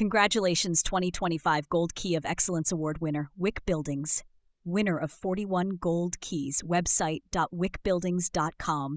Congratulations, 2025 Gold Key of Excellence Award winner, Wick Buildings. Winner of 41 Gold Keys. Website .wickbuildings.com.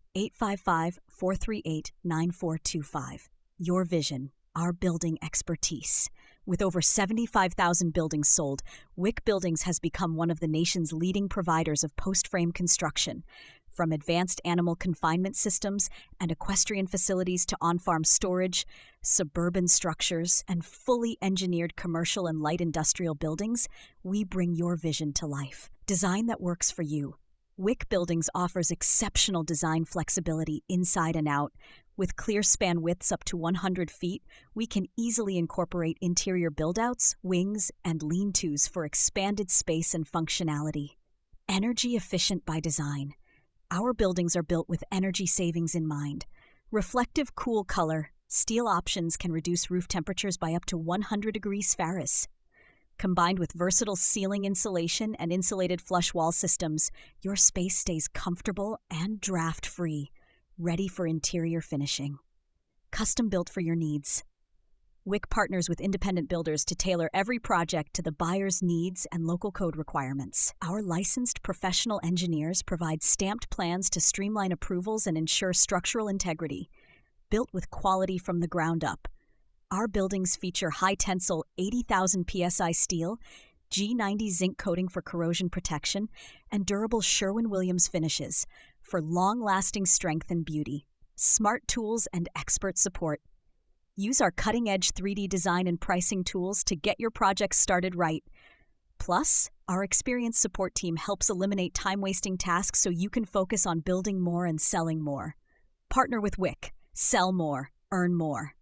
855-438-9425. Your vision, our building expertise. With over 75,000 buildings sold, Wick Buildings has become one of the nation's leading providers of post-frame construction. From advanced animal confinement systems and equestrian facilities to on-farm storage, suburban structures, and fully engineered commercial and light industrial buildings, we bring your vision to life. Design that works for you. Wick Buildings offers exceptional design flexibility inside and out. With clear span widths up to 100 feet, we can easily incorporate interior build-outs, wings, and lean-tos for expanded space and functionality. Energy efficient by design. Our buildings are built with energy savings in mind. Reflective cool color, steel options can reduce roof temperatures by up to 100 degrees Fahrenheit. Combined with versatile ceiling insulation and insulated flush wall systems, your space stays comfortable and draft-free, ready for interior finishing. Custom built for your needs. Wick partners with independent builders to tailor every project to the buyer's needs and local code requirements. Our licensed professional engineers provide stamped plans to streamline approvals and ensure structural integrity. Built with quality from the ground up. Our buildings feature high-tensile 80,000 psi steel, G90 zinc coating for corrosion protection, and durable Sherwin-Williams finishes for long-lasting strength and beauty. Smart tools and expert support. Use our cutting-edge 3D design and pricing tools to get your projects started right. Plus, our experienced support team helps eliminate time-wasting tasks so you can focus on building more and selling more. Partner with Wick. Sell more. Earn more.